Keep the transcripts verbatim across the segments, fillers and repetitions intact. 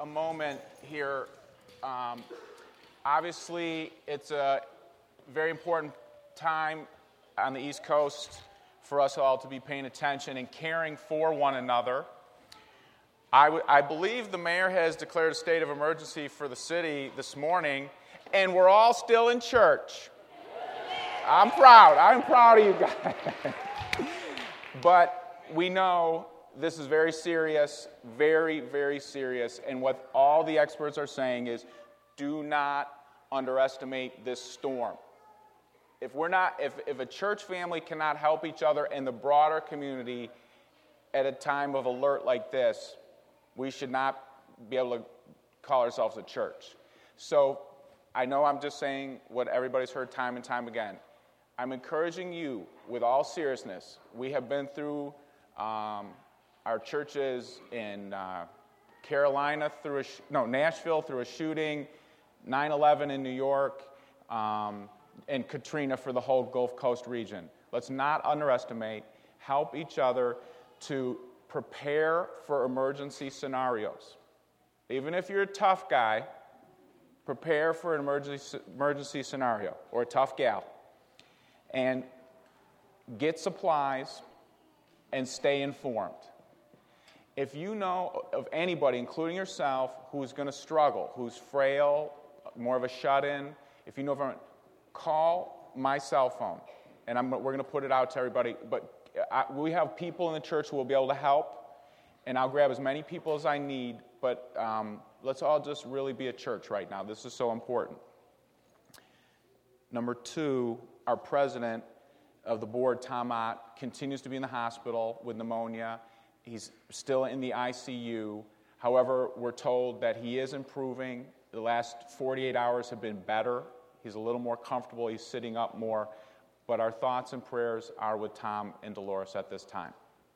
a moment here. Um, obviously, it's a very important time on the East Coast for us all to be paying attention and caring for one another. I, w- I believe the mayor has declared a state of emergency for the city this morning, and we're all still in church. I'm proud. I'm proud of you guys. But we know this is very serious, very, very serious, and what all the experts are saying is do not underestimate this storm. If we're not, if, if a church family cannot help each other and the broader community at a time of alert like this, we should not be able to call ourselves a church. So I know I'm just saying what everybody's heard time and time again. I'm encouraging you with all seriousness. We have been through um, our churches in uh, Carolina through a sh- no Nashville through a shooting, nine eleven in New York, um, and Katrina for the whole Gulf Coast region. Let's not underestimate. Help each other to prepare for emergency scenarios. Even if you're a tough guy, prepare for an emergency emergency scenario or a tough gal, and get supplies and stay informed. If you know of anybody, including yourself, who's going to struggle, who's frail, more of a shut-in, if you know of anyone, call my cell phone, and I'm, we're going to put it out to everybody. But I, we have people in the church who will be able to help, and I'll grab as many people as I need, but um, let's all just really be a church right now. This is so important. Number two, our president of the board, Tom Ott, continues to be in the hospital with pneumonia. He's still in the I C U. However, we're told that he is improving. The last forty-eight hours have been better. He's a little more comfortable. He's sitting up more. But our thoughts and prayers are with Tom and Dolores at this time.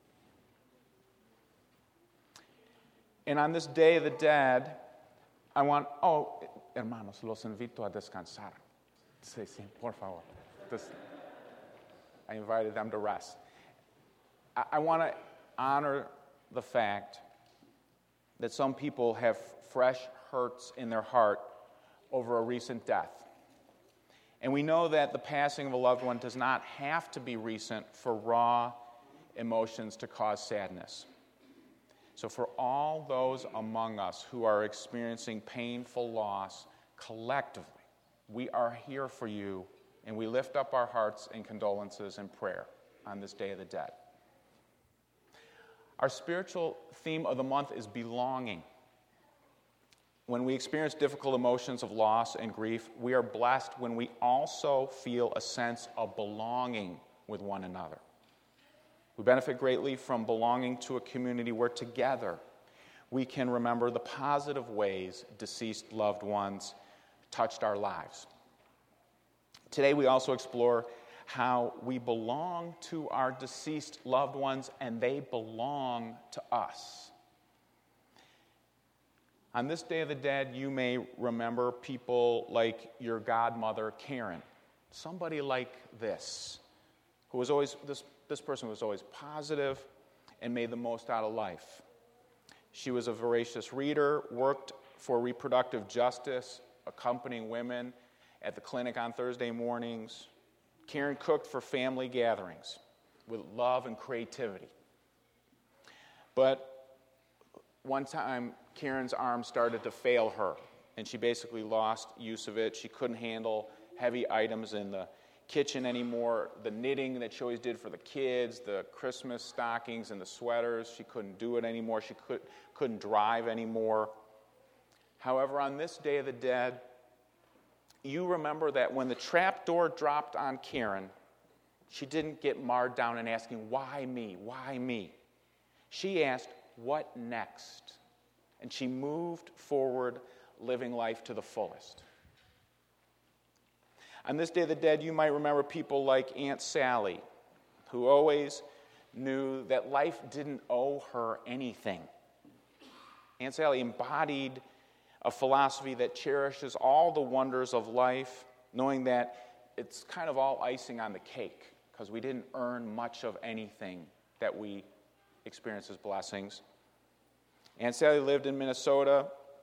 And on this Day of the Dead, I want, oh, hermanos, los invito a descansar. Sí, sí, por favor. This, I invited them to rest. I, I want to honor the fact that some people have fresh hurts in their heart over a recent death. And we know that the passing of a loved one does not have to be recent for raw emotions to cause sadness. So for all those among us who are experiencing painful loss, collectively, we are here for you, and we lift up our hearts in condolences and prayer on this Day of the Dead. Our spiritual theme of the month is belonging. When we experience difficult emotions of loss and grief, we are blessed when we also feel a sense of belonging with one another. We benefit greatly from belonging to a community where together we can remember the positive ways deceased loved ones touched our lives. Today we also explore how we belong to our deceased loved ones and they belong to us. On this Day of the Dead, you may remember people like your godmother, Karen. Somebody like this, who was always, this, this person was always positive and made the most out of life. She was a voracious reader, worked for reproductive justice, accompanying women at the clinic on Thursday mornings. Karen cooked for family gatherings with love and creativity. But one time, Karen's arm started to fail her, and she basically lost use of it. She couldn't handle heavy items in the kitchen anymore. The knitting that she always did for the kids, the Christmas stockings and the sweaters, she couldn't do it anymore. She could, couldn't drive anymore. However, on this Day of the Dead, you remember that when the trap door dropped on Karen, she didn't get marred down and asking, why me, why me? She asked, what next? And she moved forward, living life to the fullest. On this Day of the Dead, you might remember people like Aunt Sally, who always knew that life didn't owe her anything. Aunt Sally embodied a philosophy that cherishes all the wonders of life, knowing that it's kind of all icing on the cake, because we didn't earn much of anything that we experience as blessings. Aunt Sally lived in Minnesota,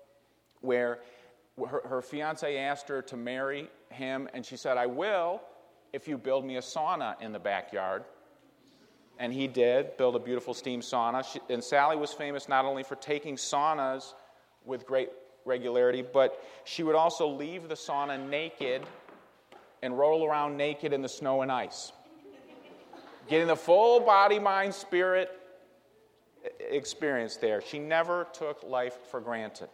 where her, her fiancé asked her to marry him, and she said, I will if you build me a sauna in the backyard. And he did, build a beautiful steam sauna. She, and Sally was famous not only for taking saunas with great regularity, but she would also leave the sauna naked and roll around naked in the snow and ice, getting the full body, mind, spirit experience there. She never took life for granted.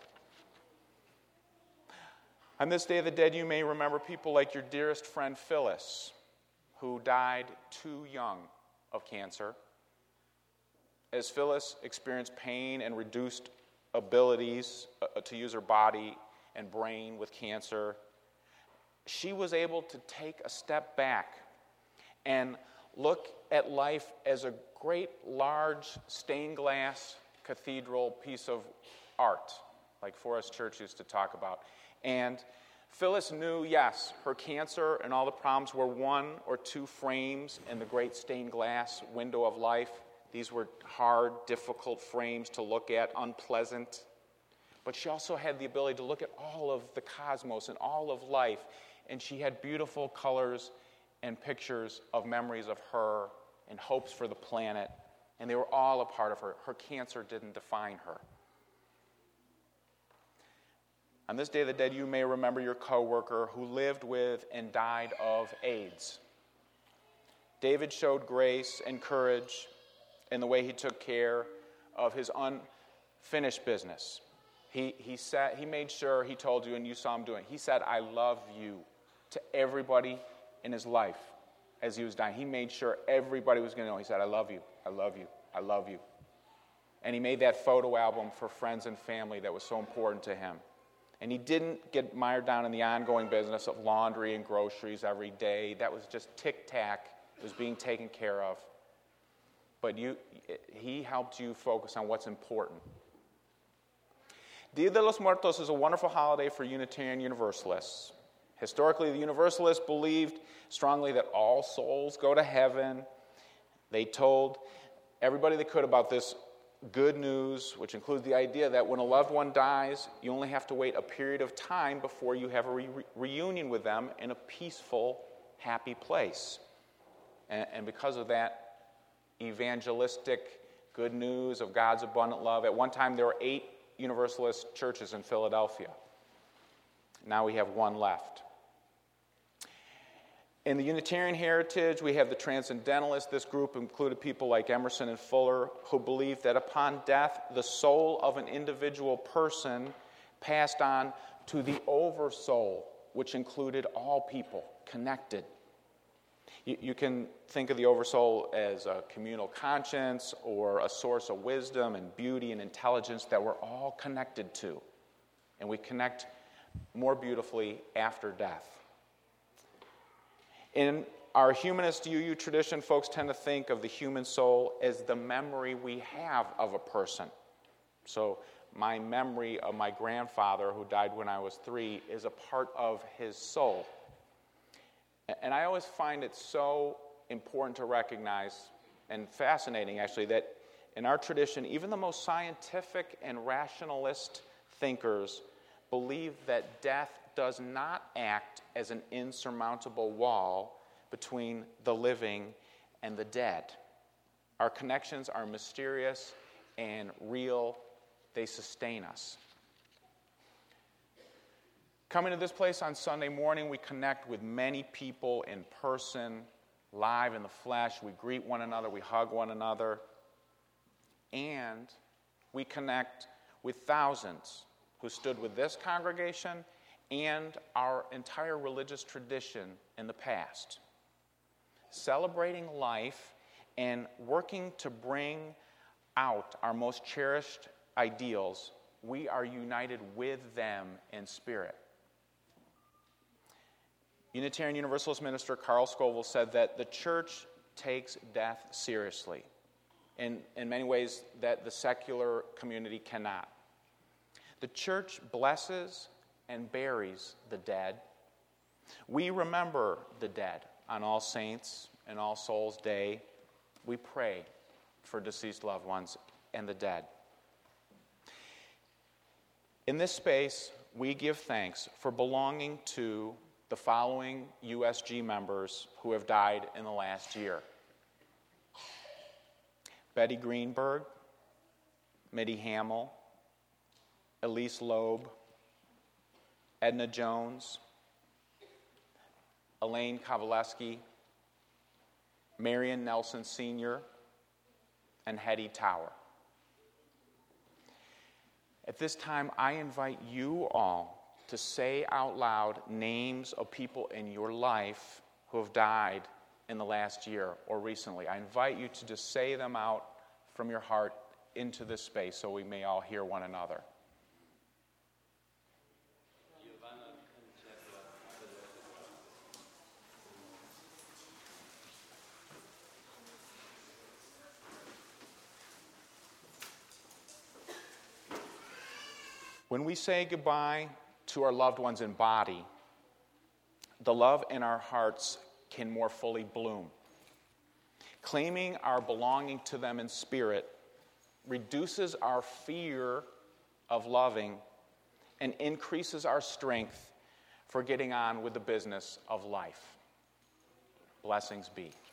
On this Day of the Dead, you may remember people like your dearest friend Phyllis, who died too young of cancer. As Phyllis experienced pain and reduced abilities uh, to use her body and brain with cancer, she was able to take a step back and look at life as a great, large, stained glass cathedral piece of art, like Forest Church used to talk about. And Phyllis knew, yes, her cancer and all the problems were one or two frames in the great stained glass window of life. These were hard, difficult frames to look at, unpleasant. But she also had the ability to look at all of the cosmos and all of life. And she had beautiful colors and pictures of memories of her and hopes for the planet. And they were all a part of her. Her cancer didn't define her. On this Day of the Dead, you may remember your coworker who lived with and died of AIDS. David showed grace and courage in the way he took care of his unfinished business. He, he, said, he made sure he told you, and you saw him doing it. He said, I love you to everybody in his life as he was dying. He made sure everybody was going to know. He said, I love you, I love you, I love you. And he made that photo album for friends and family that was so important to him. And he didn't get mired down in the ongoing business of laundry and groceries every day. That was just tic-tac. It was being taken care of. But you, he helped you focus on what's important. Dia de los Muertos is a wonderful holiday for Unitarian Universalists. Historically, the Universalists believed strongly that all souls go to heaven. They told everybody they could about this good news, which includes the idea that when a loved one dies, you only have to wait a period of time before you have a re- reunion with them in a peaceful, happy place. And, and because of that evangelistic good news of God's abundant love, at one time there were eight Universalist churches in Philadelphia. Now we have one left. In the Unitarian heritage, we have the Transcendentalists. This group included people like Emerson and Fuller, who believed that upon death, the soul of an individual person passed on to the oversoul, which included all people, connected. You, you can think of the oversoul as a communal conscience or a source of wisdom and beauty and intelligence that we're all connected to. And we connect more beautifully after death. In our humanist U U tradition, folks tend to think of the human soul as the memory we have of a person. So my memory of my grandfather, who died when I was three, is a part of his soul. And I always find it so important to recognize, and fascinating actually, that in our tradition, even the most scientific and rationalist thinkers believe that death does not act as an insurmountable wall between the living and the dead. Our connections are mysterious and real. They sustain us. Coming to this place on Sunday morning, we connect with many people in person, live in the flesh. We greet one another, we hug one another, and we connect with thousands who stood with this congregation and our entire religious tradition in the past, celebrating life and working to bring out our most cherished ideals. We are united with them in spirit. Unitarian Universalist minister Carl Scoville said that the church takes death seriously, in, in many ways that the secular community cannot. The church blesses and buries the dead. We remember the dead on All Saints and All Souls Day. We pray for deceased loved ones and the dead. In this space, we give thanks for belonging to the following U S G members who have died in the last year: Betty Greenberg, Mitty Hamill, Elise Loeb, Edna Jones, Elaine Kowaleski, Marion Nelson Senior, and Hetty Tower. At this time, I invite you all to say out loud names of people in your life who have died in the last year or recently. I invite you to just say them out from your heart into this space so we may all hear one another. When we say goodbye to our loved ones in body, the love in our hearts can more fully bloom. Claiming our belonging to them in spirit reduces our fear of loving and increases our strength for getting on with the business of life. Blessings be.